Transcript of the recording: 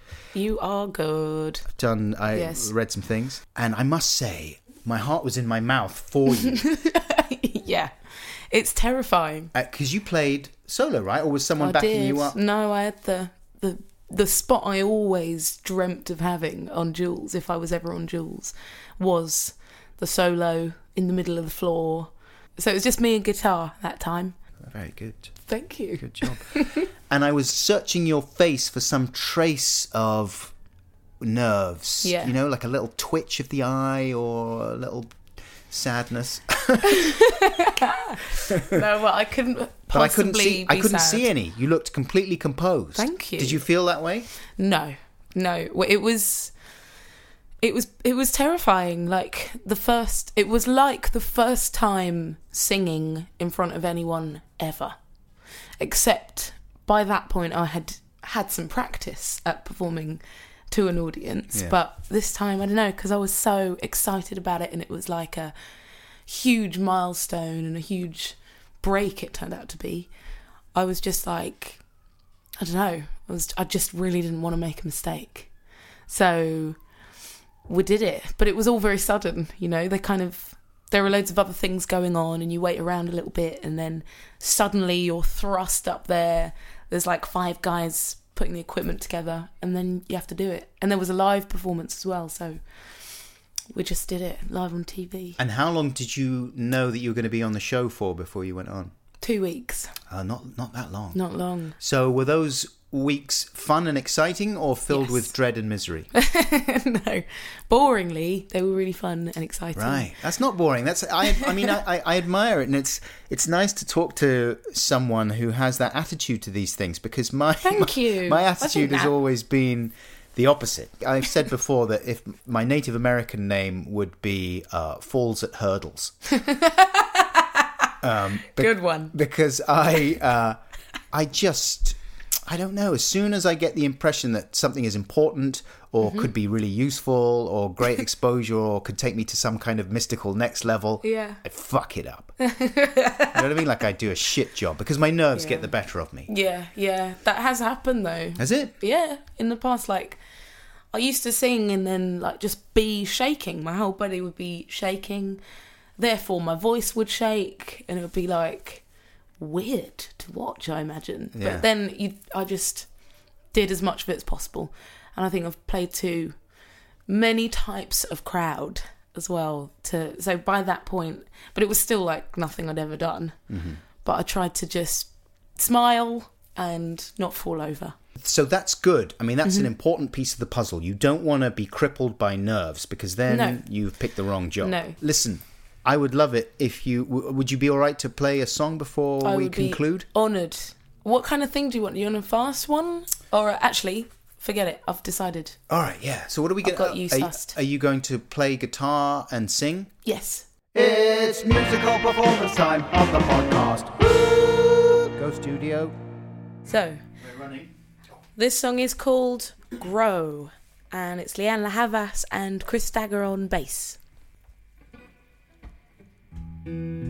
You are good. I read some things, and I must say, my heart was in my mouth for you. Yeah. It's terrifying. Because you played solo, right? Or was someone backing you up? No, I had the spot I always dreamt of having on Jules, if I was ever on Jules, was the solo in the middle of the floor. So it was just me and guitar that time. Very good. Thank you. Good job. And I was searching your face for some trace of nerves. Yeah. You know, like a little twitch of the eye or a little sadness. No, well, I couldn't possibly I couldn't sad. see any. You looked completely composed. Thank you. Did you feel that way? No. Well, it was terrifying. It was like the first time singing in front of anyone ever. Except by that point I had some practice at performing to an audience. Yeah. But this time, I don't know, because I was so excited about it, and it was like a huge milestone and a huge break it turned out to be. I was just like, I don't know, I just really didn't want to make a mistake. So we did it, but it was all very sudden, you know. There are loads of other things going on, and you wait around a little bit, and then suddenly you're thrust up there. There's like 5 guys putting the equipment together, and then you have to do it. And there was a live performance as well, so we just did it live on TV. And how long did you know that you were going to be on the show for before you went on? 2 weeks. Not that long. Not long. So were those weeks fun and exciting, or filled Yes. with dread and misery? No, boringly, they were really fun and exciting. Right, that's not boring. I admire it, and it's nice to talk to someone who has that attitude to these things, because my attitude has always been the opposite. I've said before that if my Native American name would be Falls at Hurdles. Good one. Because I don't know, as soon as I get the impression that something is important or could be really useful or great exposure or could take me to some kind of mystical next level, Yeah. I fuck it up. You know what I mean? Like I do a shit job because my nerves get the better of me. Yeah. That has happened though. Has it? Yeah. In the past, like, I used to sing and then like just be shaking. My whole body would be shaking. Therefore, my voice would shake, and it would be like weird to watch, I imagine. Yeah. But then I just did as much of it as possible. And I think I've played to many types of crowd as well. So by that point, but it was still like nothing I'd ever done. Mm-hmm. But I tried to just smile and not fall over. So that's good. I mean, that's an important piece of the puzzle. You don't want to be crippled by nerves, because then you've picked the wrong job. No. Listen, I would love it if you... Would you be all right to play a song before we conclude? I would be honoured. What kind of thing do you want? You want a fast one? Or actually, forget it. I've decided. All right, yeah. So what are we going to... I've got you sussed. Are you going to play guitar and sing? Yes. It's musical performance time on the podcast. Woo! Go studio. So, We're running. this song is called Grow. And it's Leanne La Havas and Chris Dagger on bass.